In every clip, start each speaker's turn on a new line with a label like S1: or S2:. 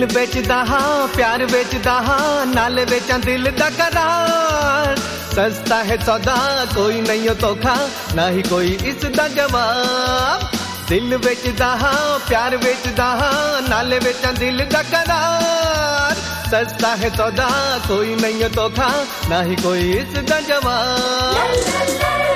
S1: बेचदा हां प्यार बेचदा हां नाले बेचां दिल दा करार। सस्ता है सौदा कोई नहीं हो धोखा ना ही कोई इसदा जवाब। दिल बेचदा हां प्यार बेचदा हां नाले बेचां दिल दा करार। सस्ता है सौदा कोई नहीं हो धोखा ना ही कोई इसदा जवाब।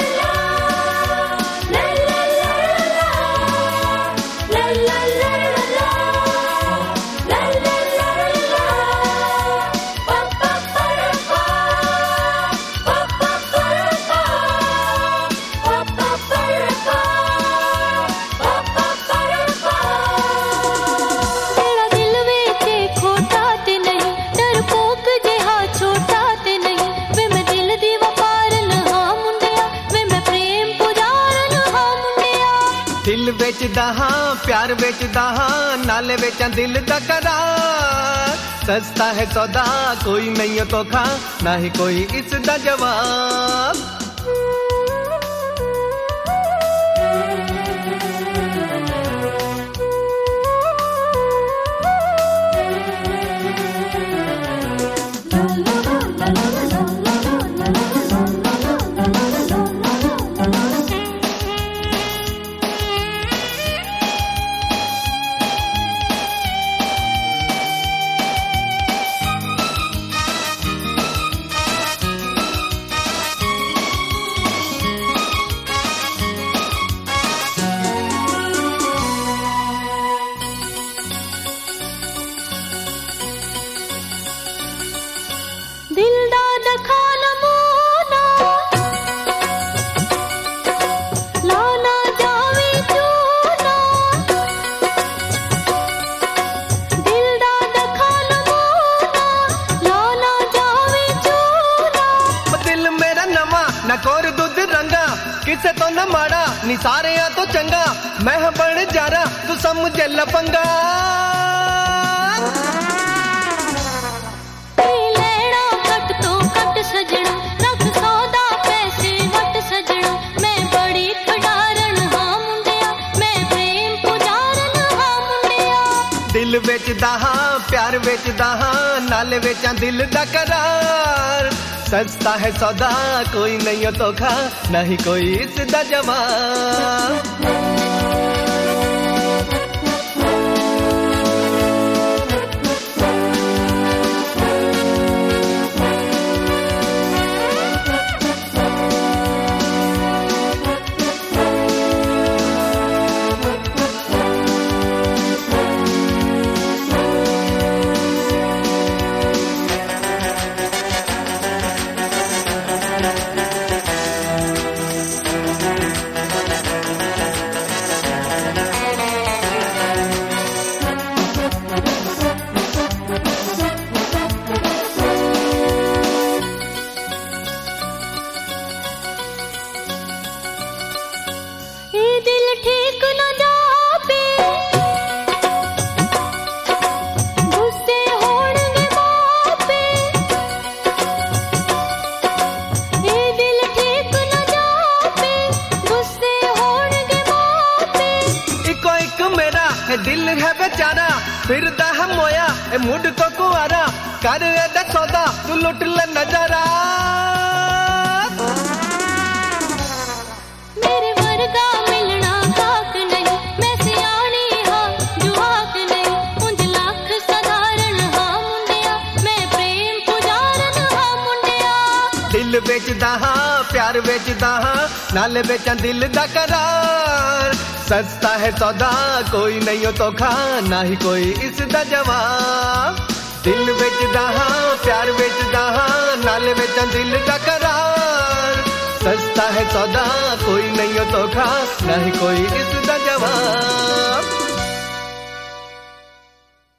S1: दिल बेचदा हां प्यार बेचदा हां नाले बेचां दिल दा करार। सस्ता है सौदा कोई नहीं हो धोखा ना ही कोई इसदा जवाब।
S2: दिल दा दखा नमूना लाना जावे चूना। दिल दा दखा नमूना लाना जावे चूना।
S1: दिल मेरा नवा न कोर दुध रंगा किसे तो न माड़ा नी सारे तो चंगा। मैं बन जा रहा तू समझ लपंगा।
S2: सजणा रख सौदा पैसे वट सजणा मैं बड़ी खडारन हां मुंडिया मैं प्रेम पुजारन हां मुंडिया।
S1: दिल बेचदा हां प्यार बेचदा हां नाले बेचां दिल दा करार। सस्ता है सौदा कोई नहीं हो धोखा ना ही कोई इसदा जवाब।
S2: दिल ठीक न जापे गुस्से होणगे मापे। ये दिल ठीक न जापे गुस्से होणगे मापे।
S1: इको एक मेरा है दिल है बेचारा फिरदा है मोया ए मुड तो कुआरा। कर एदा सौदा तू लुट ले नजारा।
S2: मेरे वर्गा मिलना काक नहीं मैं सियाणी हां जुहाक नहीं। उंज लख साधारण हां मुंडिया मैं प्रेम पुजारन हां मुंडिया।
S1: दिल बेचदा हां प्यार बेचदा हां नाले बेचां दिल दा करार। सस्ता है सौदा कोई नहीं हो धोखा ना ही कोई इसदा जवाब। दिल बेचदा हां प्यार बेचदा हां नाले बेचां दिल दा करार। सस्ता है सौदा कोई नहीं हो धोखा ना ही कोई इसदा जवाब।